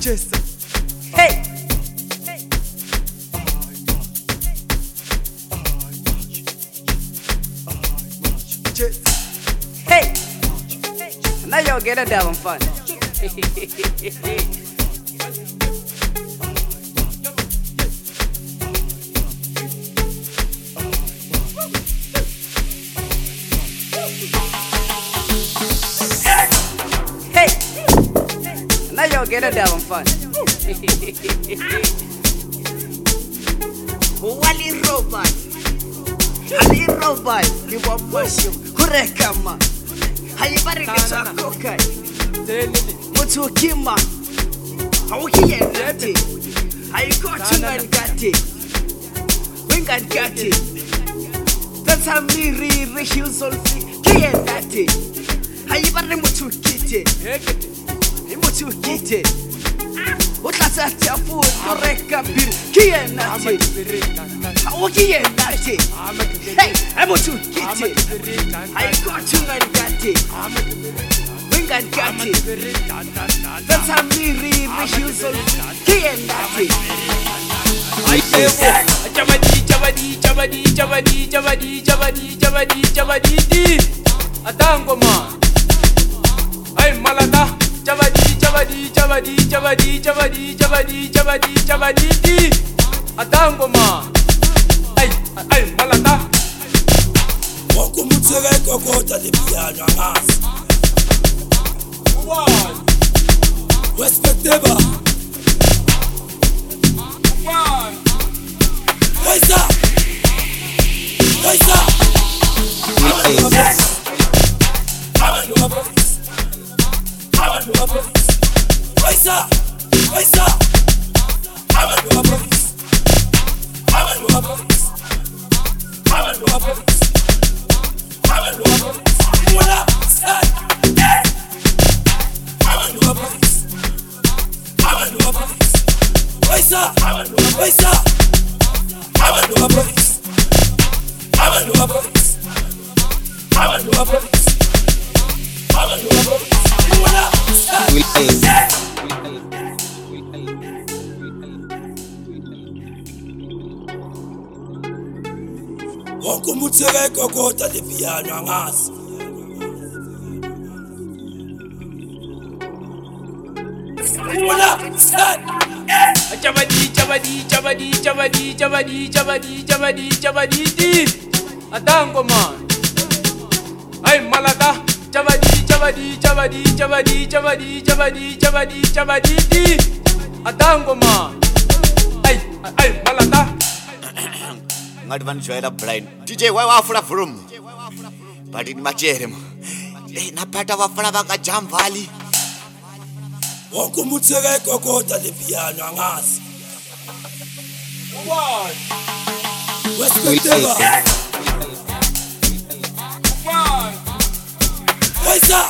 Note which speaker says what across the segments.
Speaker 1: Just hey. Just hey. Now y'all get a devil fun. Now y'all get a devil fun. Wali robot, Ali robot, ni wa mushroom, kurekama. Hayi bari kisha kokai. Mutu kima, haukiye nati. Hayi kochu ngati, wingati. That's how me refuse all free. Kiye nati. Hayi bari mutu kiti. Mutu kiti. Utlatsa tiafu koreka bir kienati. Haukienati. Hey, mutu kiti. Hayi kochu ngati. Wingati. That's how me refuse all kienati. Jabadi Atangoma Ay malata Jabadi Atangoma Ay malata
Speaker 2: Wakumutsere kokota lipiano amas Respecteba Waisa Wakumutsere kokota lipiano amas
Speaker 1: Jabadi Atangoma Ay malata Jabadi Atangoma Ay malata
Speaker 3: Ngadvan joera blind DJ why wafura from but in machere napata wafuna vaka jam valley
Speaker 2: Wakumutsere kokota lipiano amas Respecteba Waisa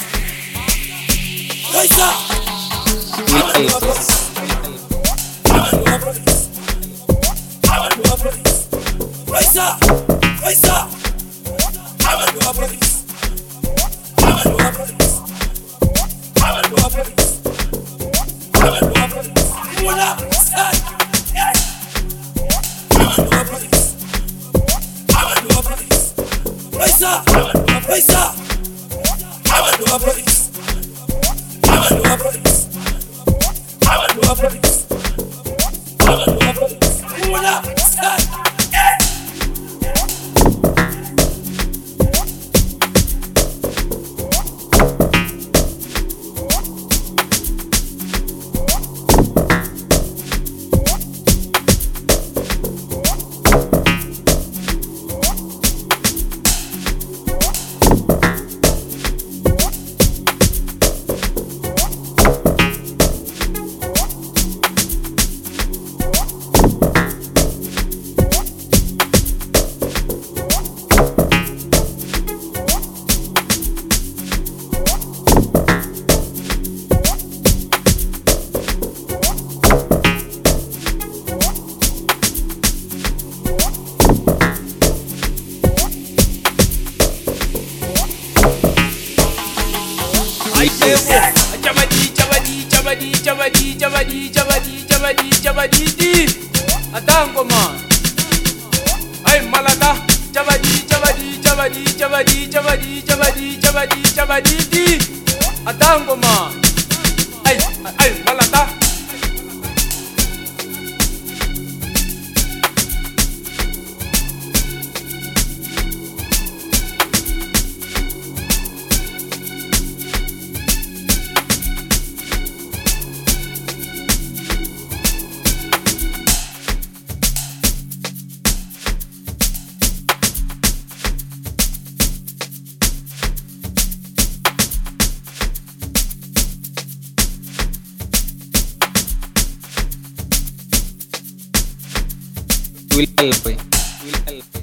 Speaker 4: chabadi atango man ay malata chabadi atango man ay malata
Speaker 5: will help.